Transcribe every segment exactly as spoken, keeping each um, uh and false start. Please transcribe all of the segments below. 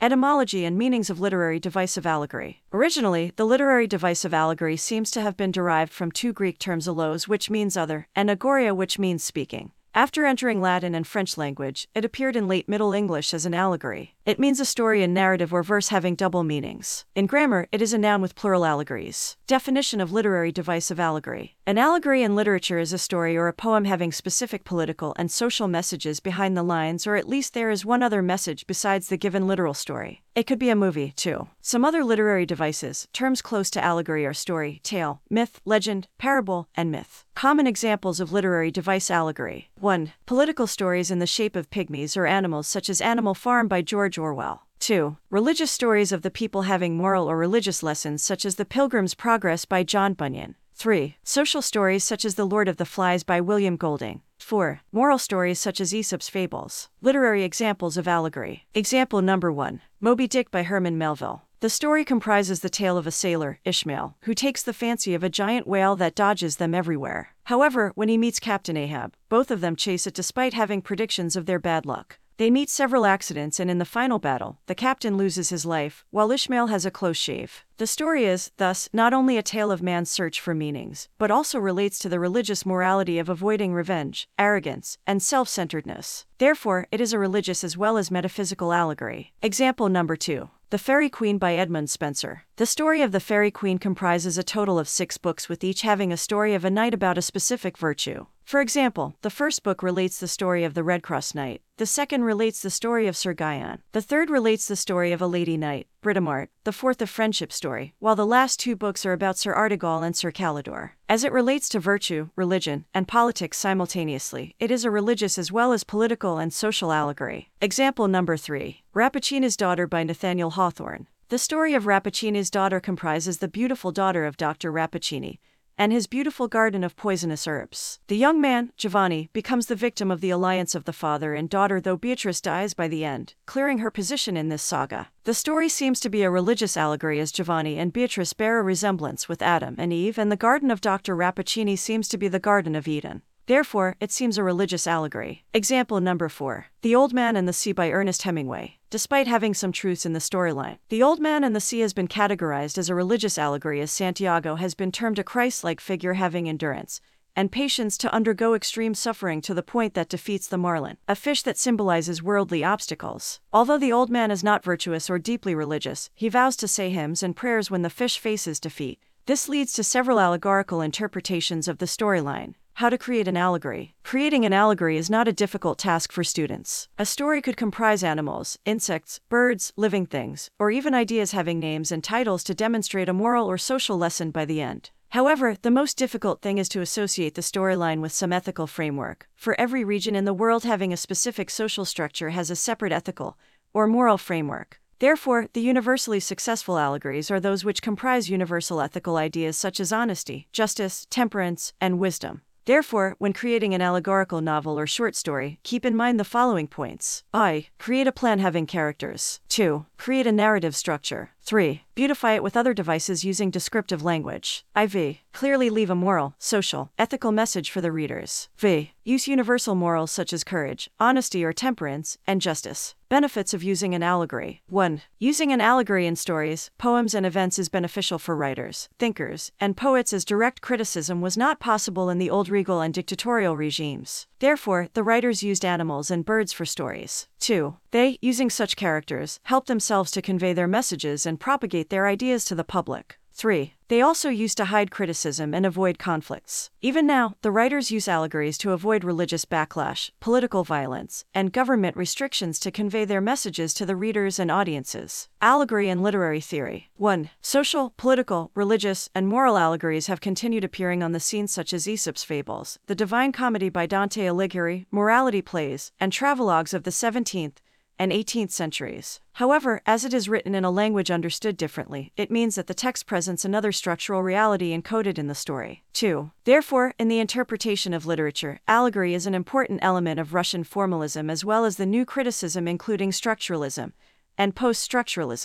Etymology and meanings of literary device of allegory. Originally, the literary device of allegory seems to have been derived from two Greek terms allos, which means other, and agoria, which means speaking. After entering Latin and French language, it appeared in late Middle English as an allegory. It means a story in narrative or verse having double meanings. In grammar, it is a noun with plural allegories. Definition of literary device of allegory. An allegory in literature is a story or a poem having specific political and social messages behind the lines, or at least there is one other message besides the given literal story. It could be a movie, too. Some other literary devices, terms close to allegory, are story, tale, myth, legend, parable, and myth. Common examples of literary device allegory. one. Political stories in the shape of pygmies or animals, such as Animal Farm by George Orwell. two. Religious stories of the people having moral or religious lessons, such as The Pilgrim's Progress by John Bunyan. three. Social stories such as The Lord of the Flies by William Golding. four. Moral stories such as Aesop's Fables. Literary examples of allegory. Example number one. Moby Dick by Herman Melville. The story comprises the tale of a sailor, Ishmael, who takes the fancy of a giant whale that dodges them everywhere. However, when he meets Captain Ahab, both of them chase it despite having predictions of their bad luck. They meet several accidents, and in the final battle, the captain loses his life, while Ishmael has a close shave. The story is, thus, not only a tale of man's search for meanings, but also relates to the religious morality of avoiding revenge, arrogance, and self-centeredness. Therefore, it is a religious as well as metaphysical allegory. Example number two. The Faerie Queene by Edmund Spenser. The story of the Faerie Queene comprises a total of six books, with each having a story of a knight about a specific virtue. For example, the first book relates the story of the Red Cross Knight, the second relates the story of Sir Guyon, the third relates the story of a lady knight, Britomart, the fourth a friendship story, while the last two books are about Sir Artegall and Sir Calidore. As it relates to virtue, religion, and politics simultaneously, it is a religious as well as political and social allegory. Example number three. Rappaccini's Daughter by Nathaniel Hawthorne. The story of Rappaccini's daughter comprises the beautiful daughter of Doctor Rappaccini and his beautiful garden of poisonous herbs. The young man, Giovanni, becomes the victim of the alliance of the father and daughter, though Beatrice dies by the end, clearing her position in this saga. The story seems to be a religious allegory, as Giovanni and Beatrice bear a resemblance with Adam and Eve, and the garden of Doctor Rappaccini seems to be the Garden of Eden. Therefore, it seems a religious allegory. Example number four. The Old Man and the Sea by Ernest Hemingway. Despite having some truths in the storyline, The Old Man and the Sea has been categorized as a religious allegory, as Santiago has been termed a Christ-like figure having endurance and patience to undergo extreme suffering to the point that defeats the marlin, a fish that symbolizes worldly obstacles. Although the old man is not virtuous or deeply religious, he vows to say hymns and prayers when the fish faces defeat. This leads to several allegorical interpretations of the storyline. How to create an allegory. Creating an allegory is not a difficult task for students. A story could comprise animals, insects, birds, living things, or even ideas having names and titles to demonstrate a moral or social lesson by the end. However, the most difficult thing is to associate the storyline with some ethical framework. For every region in the world, having a specific social structure has a separate ethical or moral framework. Therefore, the universally successful allegories are those which comprise universal ethical ideas such as honesty, justice, temperance, and wisdom. Therefore, when creating an allegorical novel or short story, keep in mind the following points. I. Create a plan having characters. two. Create a narrative structure. three. Beautify it with other devices using descriptive language. four. Clearly leave a moral, social, ethical message for the readers. five. Use universal morals such as courage, honesty or temperance, and justice. Benefits of using an allegory. one. Using an allegory in stories, poems and events is beneficial for writers, thinkers, and poets, as direct criticism was not possible in the old regal and dictatorial regimes. Therefore, the writers used animals and birds for stories. two. They, using such characters, helped themselves to convey their messages and propagate their ideas to the public. three. They also used to hide criticism and avoid conflicts. Even now, the writers use allegories to avoid religious backlash, political violence, and government restrictions to convey their messages to the readers and audiences. Allegory and literary theory. one. Social, political, religious, and moral allegories have continued appearing on the scene, such as Aesop's Fables, the Divine Comedy by Dante Alighieri, morality plays, and travelogues of the seventeenth and eighteenth centuries. However, as it is written in a language understood differently, it means that the text presents another structural reality encoded in the story. two. Therefore, in the interpretation of literature, allegory is an important element of Russian formalism as well as the new criticism, including structuralism and post-structuralism.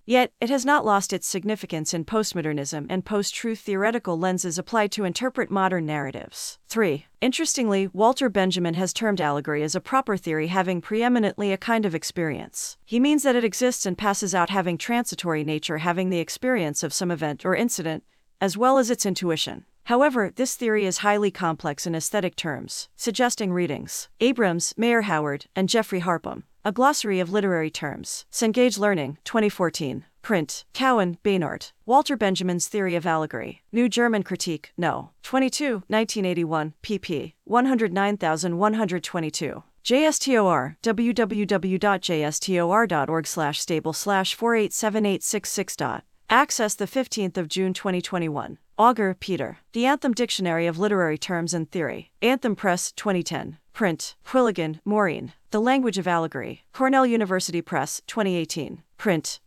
Yet, it has not lost its significance in postmodernism and post-truth theoretical lenses applied to interpret modern narratives. three. Interestingly, Walter Benjamin has termed allegory as a proper theory having preeminently a kind of experience. He means that it exists and passes out having transitory nature, having the experience of some event or incident, as well as its intuition. However, this theory is highly complex in aesthetic terms, suggesting readings. Abrams, Mayer Howard, and Jeffrey Harpum. A Glossary of Literary Terms. Cengage Learning, twenty fourteen. Print. Cowan, Baynard. Walter Benjamin's Theory of Allegory. New German Critique, No. twenty-two, nineteen eighty-one, pp. one oh nine one two two. J S T O R, w w w dot j s t o r dot org slash stable slash four eight seven eight six six. Access the fifteenth of June twenty twenty-one. Auger, Peter. The Anthem Dictionary of Literary Terms and Theory. Anthem Press, twenty ten. Print. Quilligan, Maureen. The Language of Allegory. Cornell University Press, twenty eighteen. Print.